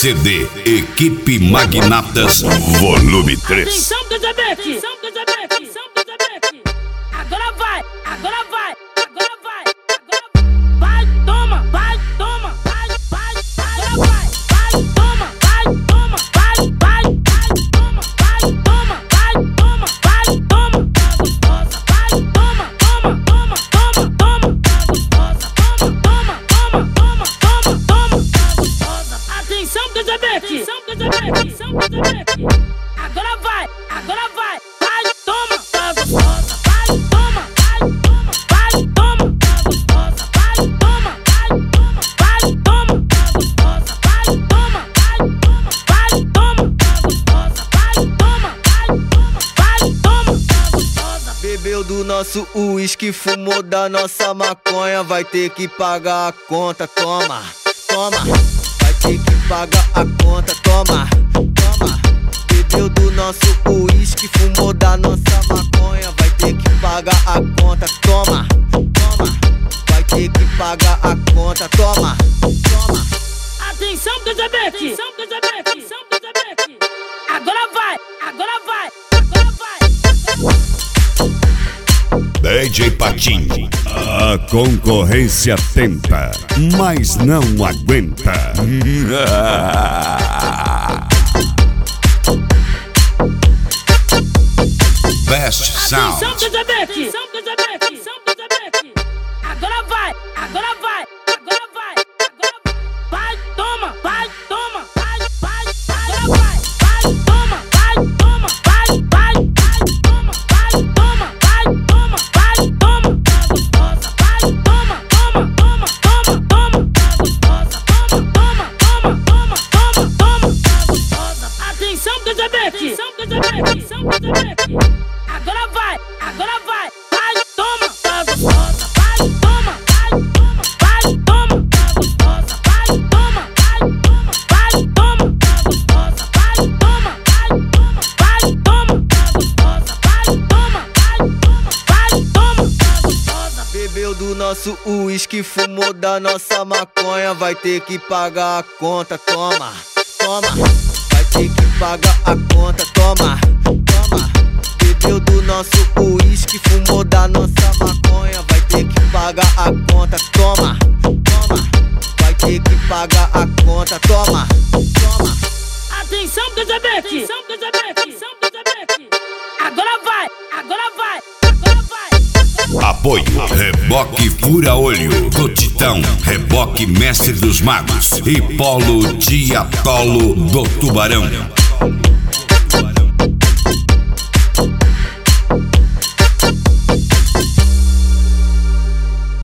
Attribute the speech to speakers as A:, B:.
A: CD Equipe Magnatas Volume 3.
B: Atenção, Dezebete! Agora vai! Vai, toma! Vai, toma! Agora vai! Toma! Toma! Gostosa! Toma! Atenção, Dezebete! Agora vai! Vai, toma! Tá gostosa! Vai, toma! Vai, toma! Tá gostosa! Vai, toma! Vai, toma! Tá gostosa! Vai, toma! Vai, toma! Tá gostosa! Vai, toma! Vai, toma! Tá gostosa!
C: Bebeu do nosso uísque, fumou da nossa maconha, vai ter que pagar a conta, toma. Vai ter que pagar a conta, toma. Bebeu do nosso uísque, fumou da nossa maconha, vai ter que pagar a conta, toma. Vai ter que pagar a conta, toma.
B: Atenção, Dezebete! Agora vai!
A: DJ Patinho. A concorrência tenta, mas não aguenta. Best Sound.
B: Atenção, Dezebete! Agora vai! Vai, toma! Agora vai! Toma! Tá gostosa! Vai, toma! Tá gostosa! Toma! Tá gostosa! Atenção, Dezebete! Agora vai! Vai, toma! Tá gostosa! Vai, toma! Tá gostosa! Vai, toma! Tá gostosa! Vai, toma! Tá gostosa! Vai, toma! Tá gostosa!
C: Bebeu do nosso uísque, fumou da nossa maconha, vai ter que pagar a conta, toma. Vai ter que pagar a conta, toma. Bebeu do nosso uísque, fumou da nossa maconha, vai ter que pagar a conta, toma. Vai ter que pagar a conta, toma.
B: Atenção, Dezebete! Agora vai!
A: Apoio Reboque Fura Olho do Titão, Reboque Mestre dos Magos e Polo Diatolo do Tubarão.